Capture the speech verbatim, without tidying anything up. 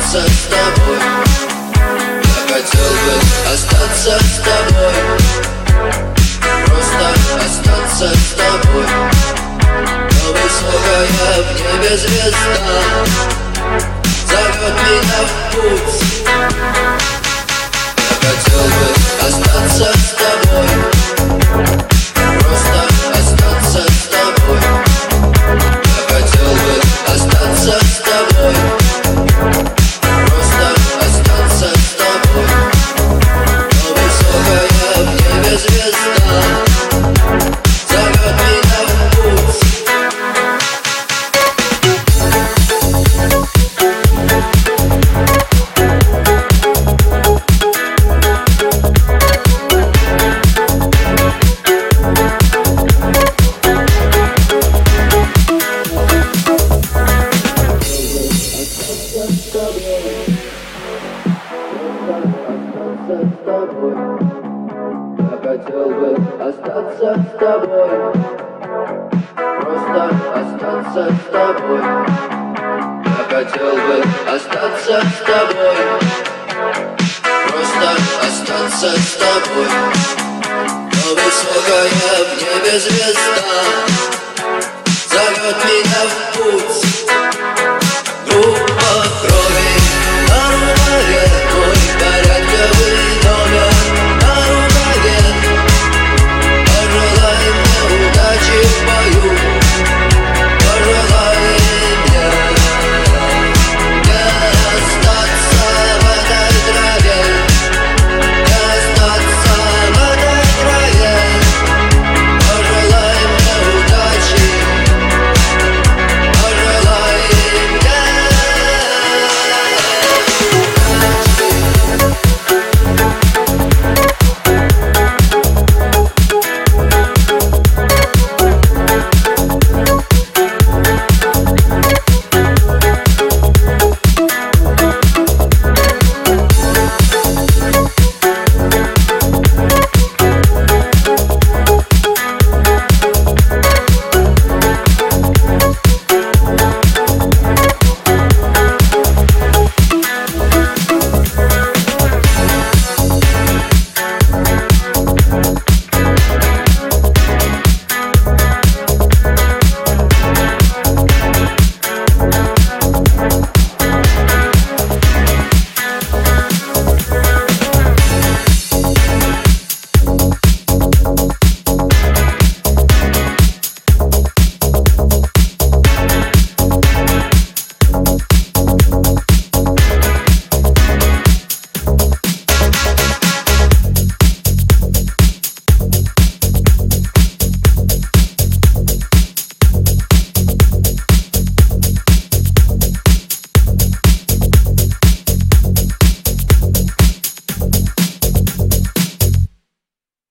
остаться с тобой. Я хотел бы остаться с тобой, просто остаться с тобой. Но высокая в небе звезда зовет меня в путь. Я хотел бы остаться с тобой, просто остаться с тобой. Я хотел бы остаться с тобой, просто остаться с тобой. Но высокая в небе звезда зовет меня в путь. Я хотел бы остаться с тобой, просто остаться с тобой. Я хотел бы остаться с тобой, просто остаться с тобой. Но высокая в небе звезда зовет меня в путь. Группа